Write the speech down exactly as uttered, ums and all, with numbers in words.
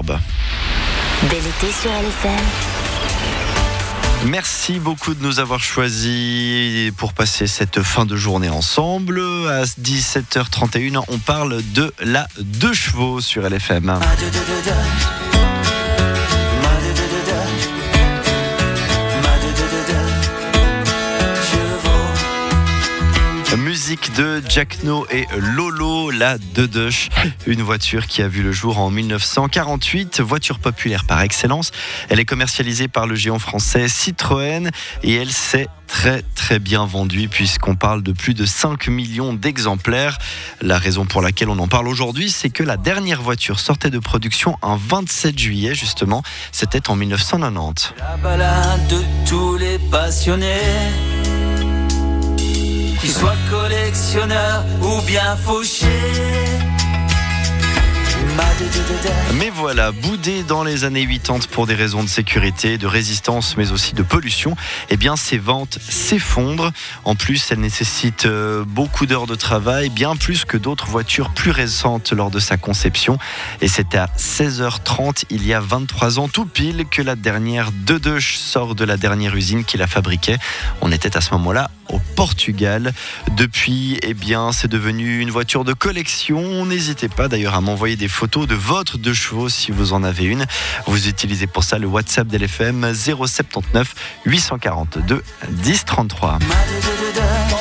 superbe. Bel été sur L F M. Merci beaucoup de nous avoir choisis pour passer cette fin de journée ensemble. À dix-sept heures trente et une, on parle de la deux chevaux sur L F M. Musique de Jack No et Lolo, la Deux-Deux, une voiture qui a vu le jour en dix-neuf cent quarante-huit, voiture populaire par excellence. Elle est commercialisée par le géant français Citroën et elle s'est très très bien vendue puisqu'on parle de plus de cinq millions d'exemplaires. La raison pour laquelle on en parle aujourd'hui, c'est que la dernière voiture sortait de production un vingt-sept juillet justement, c'était en dix-neuf cent quatre-vingt-dix. La balade de tous les passionnés, qu'ils soient collectionneurs ou bien fauchés. Mais voilà, boudé dans les années quatre-vingt-dix pour des raisons de sécurité, de résistance, mais aussi de pollution, eh bien ces ventes s'effondrent. En plus, elles nécessitent beaucoup d'heures de travail, bien plus que d'autres voitures plus récentes lors de sa conception. Et c'était à seize heures trente, il y a vingt-trois ans, tout pile, que la dernière Deux-Deux sort de la dernière usine qui la fabriquait. On était à ce moment-là au Portugal. Depuis, eh bien, c'est devenu une voiture de collection. N'hésitez pas d'ailleurs à m'envoyer des photos de votre deux chevaux si vous en avez une. Vous utilisez pour ça le WhatsApp d'L F M zéro sept neuf huit cent quarante-deux dix trente-trois.